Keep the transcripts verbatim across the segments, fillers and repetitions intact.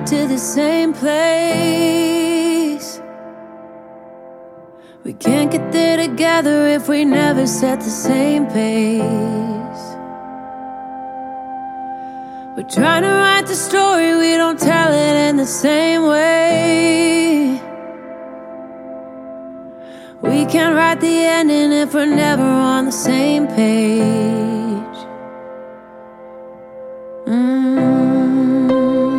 to the same place. We can't get there together if we never set the same pace. We're trying to write the story, we don't tell it in the same way. We can't write the ending if we're never on the same page. Mm.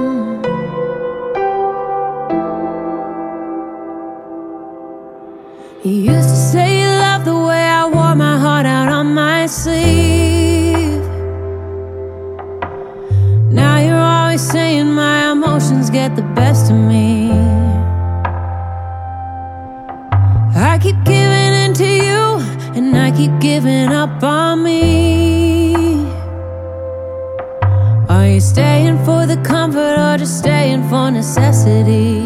You used to say you loved the way I wore my heart out on my sleeve. Now you're always saying my emotions get the best of me. I keep giving in to you, and I keep giving up on me. Are you staying for the comfort or just staying for necessity?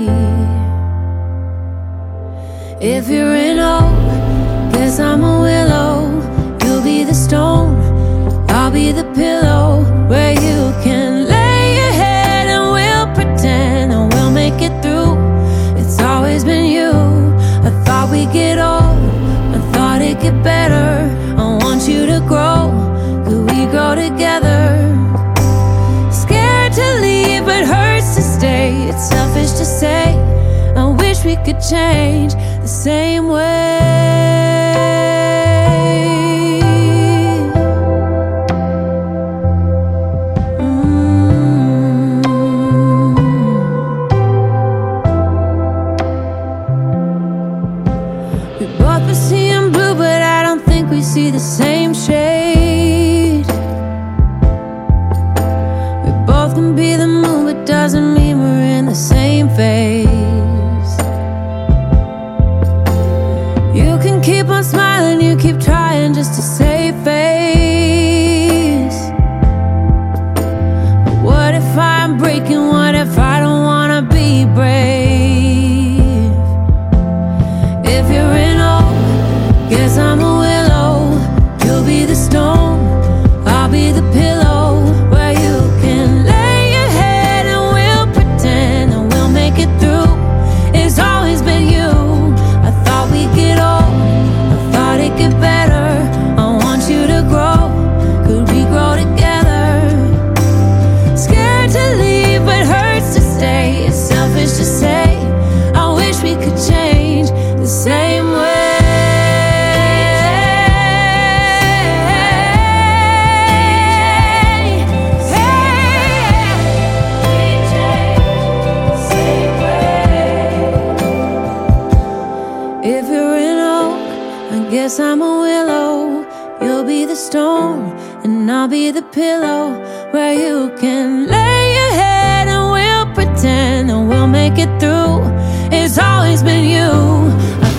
If you're an oak, guess I'm a willow. You'll be the stone, I'll be the pillow where you can lay your head and we'll pretend and we'll make it through. It's always been you. I thought we'd get old, I thought it'd get better. I want you to grow, could we grow together? Scared to leave but hurts to stay. It's selfish to say, I wish we could change the same way. See the same shade. We both can be the moon, but doesn't mean we're in the same phase. You can keep on smiling, you keep trying just to save face. But what if I'm breaking? What if I don't wanna be brave? If you're in oak, guess I'm a willow. You'll be the stone, I'll be the pillow where you can lay your head and we'll pretend and we'll make it through. It's always been you. I thought we'd get old, I thought it'd get better. I want you to grow, could we grow together? Scared to leave but hurts to stay. It's selfish to say, I wish we could change the same way. If you're an oak, I guess I'm a willow. You'll be the stone, and I'll be the pillow where you can lay your head and we'll pretend and we'll make it through. It's always been you. I